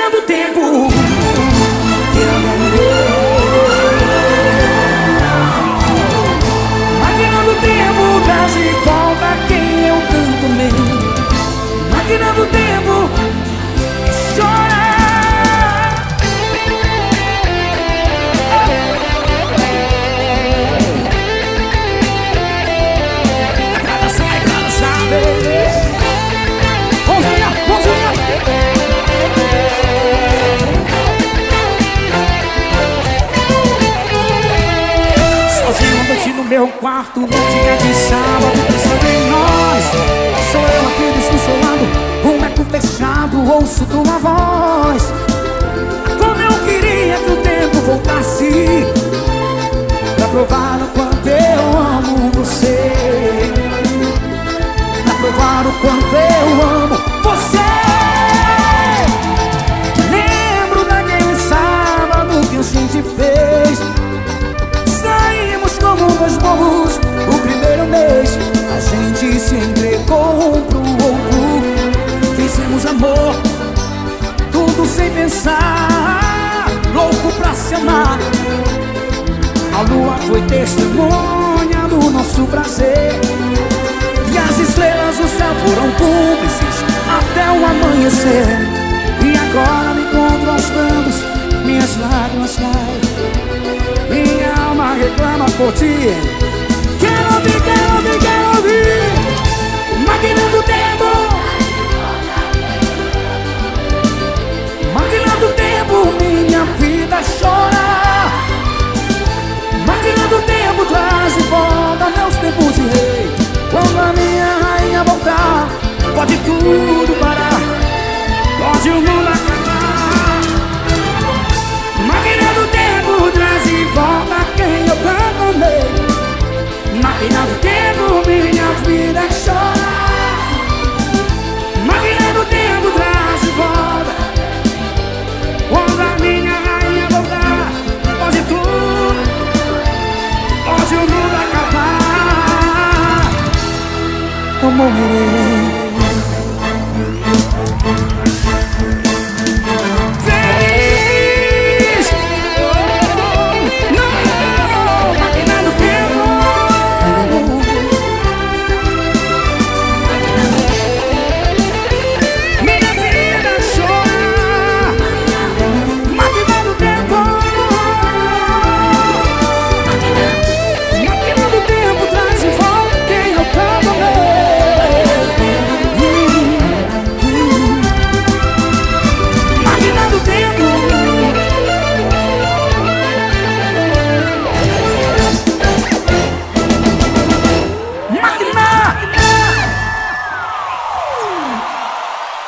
Máquina do tempo. Máquina do tempo, traz de volta quem eu tanto amei. Máquina do tempo, chora. Sozinho à noite no meu quarto, noite de sábado, pensando em nós. Sou eu aqui desconsolado, um eco fechado, ouço tua voz. Como eu queria que o tempo voltasse pra provar o quanto eu amo você, pra provar o quanto eu amo você. Lembro daquele sábado que a gente fez. Saímos como dois bobos o primeiro mês. A gente se entregou um pro outro. Fizemos amor, tudo sem pensar, louco pra se amar. A lua foi testemunha do nosso prazer, e as estrelas do céu foram cúmplices até o amanhecer. E agora me encontro aos prantos, minhas lágrimas caem, minha alma reclama por ti. Quero ouvir, quero ouvir, quero ouvir. Máquina do tempo. Máquina do tempo, minha vida chora. Máquina do tempo, traz de volta meus tempos de rei. Quando a minha rainha voltar, pode tudo parar, pode o mundo acabar.